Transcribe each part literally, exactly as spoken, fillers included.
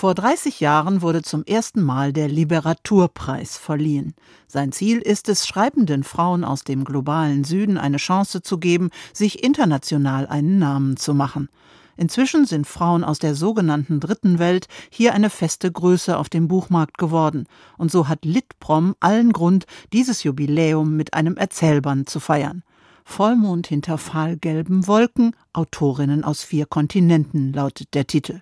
Vor dreißig Jahren wurde zum ersten Mal der Literaturpreis verliehen. Sein Ziel ist es, schreibenden Frauen aus dem globalen Süden eine Chance zu geben, sich international einen Namen zu machen. Inzwischen sind Frauen aus der sogenannten Dritten Welt hier eine feste Größe auf dem Buchmarkt geworden. Und so hat Litprom allen Grund, dieses Jubiläum mit einem Erzählband zu feiern. Vollmond hinter fahlgelben Wolken, Autorinnen aus vier Kontinenten lautet der Titel.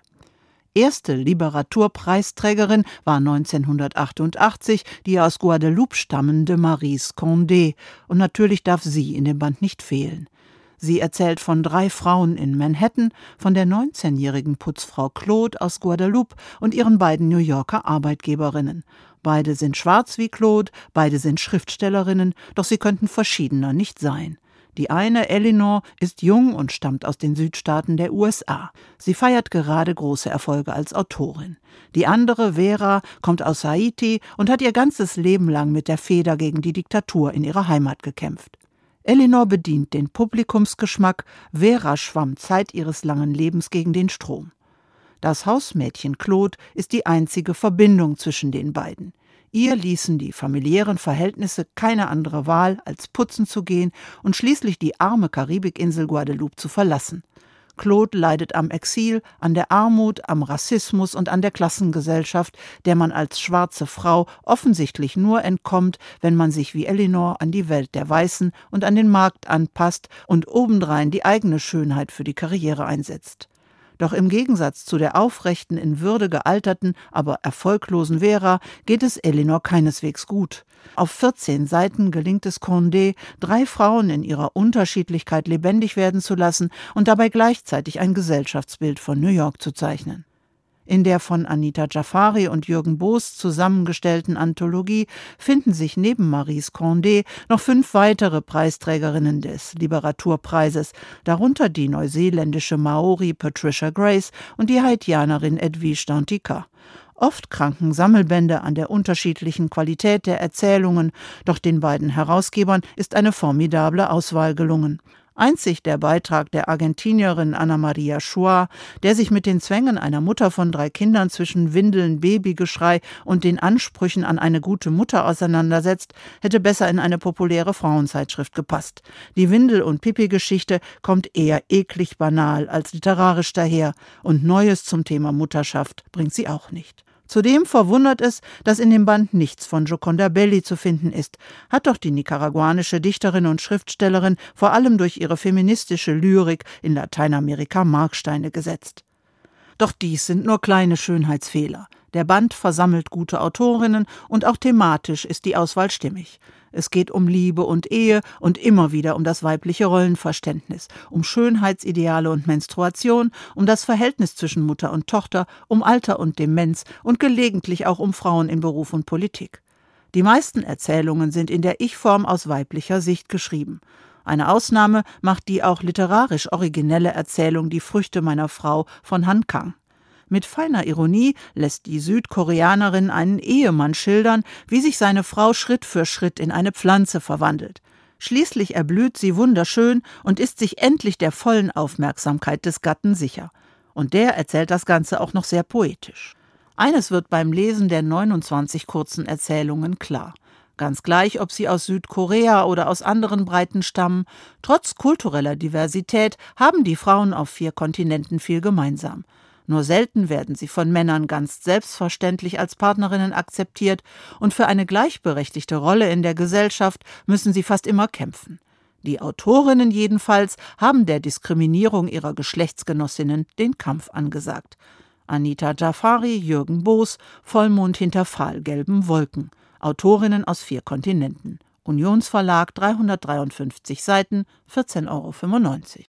Erste Literaturpreisträgerin war neunzehnhundertachtundachtzig die aus Guadeloupe stammende Maryse Condé. Und natürlich darf sie in dem Band nicht fehlen. Sie erzählt von drei Frauen in Manhattan, von der neunzehnjährigen Putzfrau Claude aus Guadeloupe und ihren beiden New Yorker Arbeitgeberinnen. Beide sind schwarz wie Claude, beide sind Schriftstellerinnen, doch sie könnten verschiedener nicht sein. Die eine, Eleanor, ist jung und stammt aus den Südstaaten der U S A. Sie feiert gerade große Erfolge als Autorin. Die andere, Vera, kommt aus Haiti und hat ihr ganzes Leben lang mit der Feder gegen die Diktatur in ihrer Heimat gekämpft. Eleanor bedient den Publikumsgeschmack, Vera schwamm Zeit ihres langen Lebens gegen den Strom. Das Hausmädchen Claude ist die einzige Verbindung zwischen den beiden. Ihr ließen die familiären Verhältnisse keine andere Wahl, als putzen zu gehen und schließlich die arme Karibikinsel Guadeloupe zu verlassen. Claude leidet am Exil, an der Armut, am Rassismus und an der Klassengesellschaft, der man als schwarze Frau offensichtlich nur entkommt, wenn man sich wie Eleanor an die Welt der Weißen und an den Markt anpasst und obendrein die eigene Schönheit für die Karriere einsetzt. Doch im Gegensatz zu der aufrechten, in Würde gealterten, aber erfolglosen Vera geht es Eleanor keineswegs gut. Auf vierzehn Seiten gelingt es Condé, drei Frauen in ihrer Unterschiedlichkeit lebendig werden zu lassen und dabei gleichzeitig ein Gesellschaftsbild von New York zu zeichnen. In der von Anita Jaffari und Jürgen Boos zusammengestellten Anthologie finden sich neben Maryse Condé noch fünf weitere Preisträgerinnen des Literaturpreises, darunter die neuseeländische Maori Patricia Grace und die Haitianerin Edwige Dantica. Oft kranken Sammelbände an der unterschiedlichen Qualität der Erzählungen, doch den beiden Herausgebern ist eine formidable Auswahl gelungen. Einzig der Beitrag der Argentinierin Ana Maria Schua, der sich mit den Zwängen einer Mutter von drei Kindern zwischen Windeln, Babygeschrei und den Ansprüchen an eine gute Mutter auseinandersetzt, hätte besser in eine populäre Frauenzeitschrift gepasst. Die Windel- und Pipi-Geschichte kommt eher eklig banal als literarisch daher und Neues zum Thema Mutterschaft bringt sie auch nicht. Zudem verwundert es, dass in dem Band nichts von Gioconda Belli zu finden ist, hat doch die nicaraguanische Dichterin und Schriftstellerin vor allem durch ihre feministische Lyrik in Lateinamerika Marksteine gesetzt. Doch dies sind nur kleine Schönheitsfehler. Der Band versammelt gute Autorinnen und auch thematisch ist die Auswahl stimmig. Es geht um Liebe und Ehe und immer wieder um das weibliche Rollenverständnis, um Schönheitsideale und Menstruation, um das Verhältnis zwischen Mutter und Tochter, um Alter und Demenz und gelegentlich auch um Frauen in Beruf und Politik. Die meisten Erzählungen sind in der Ich-Form aus weiblicher Sicht geschrieben. Eine Ausnahme macht die auch literarisch originelle Erzählung Die Früchte meiner Frau von Han Kang. Mit feiner Ironie lässt die Südkoreanerin einen Ehemann schildern, wie sich seine Frau Schritt für Schritt in eine Pflanze verwandelt. Schließlich erblüht sie wunderschön und ist sich endlich der vollen Aufmerksamkeit des Gatten sicher. Und der erzählt das Ganze auch noch sehr poetisch. Eines wird beim Lesen der neunundzwanzig kurzen Erzählungen klar. Ganz gleich, ob sie aus Südkorea oder aus anderen Breiten stammen, trotz kultureller Diversität haben die Frauen auf vier Kontinenten viel gemeinsam. Nur selten werden sie von Männern ganz selbstverständlich als Partnerinnen akzeptiert und für eine gleichberechtigte Rolle in der Gesellschaft müssen sie fast immer kämpfen. Die Autorinnen jedenfalls haben der Diskriminierung ihrer Geschlechtsgenossinnen den Kampf angesagt. Anita Jaffari, Jürgen Boos, Vollmond hinter fahlgelben Wolken. Autorinnen aus vier Kontinenten. Unionsverlag, dreihundertdreiundfünfzig Seiten, vierzehn Euro fünfundneunzig.